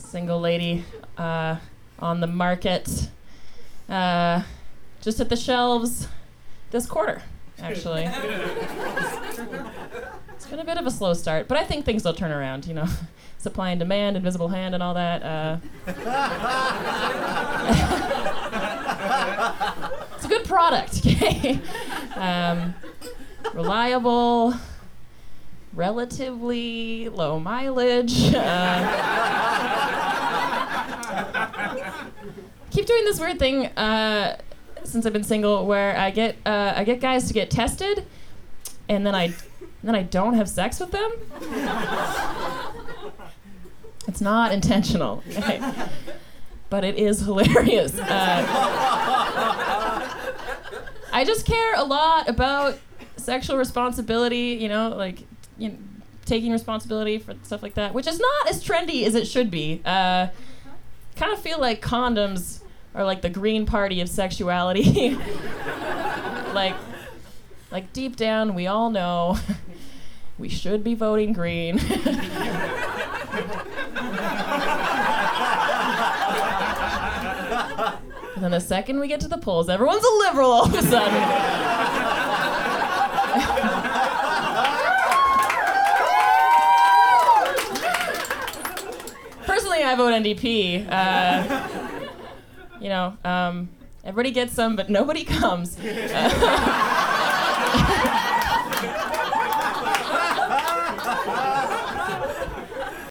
single lady on the market. Just at the shelves this quarter, actually. It's been a bit of a slow start, but I think things will turn around, you know. Supply and demand, invisible hand, and all that. It's a good product, okay? Reliable, relatively low mileage. Keep doing this weird thing since I've been single, where I get guys to get tested, and then I don't have sex with them. It's not intentional, okay? But it is hilarious. I just care a lot about sexual responsibility, you know, like taking responsibility for stuff like that, which is not as trendy as it should be. Kind of feel like condoms are like the green party of sexuality. like deep down, we all know we should be voting green. And then the second we get to the polls, everyone's a liberal all of a sudden. Personally, I vote NDP. Everybody gets some, but nobody comes.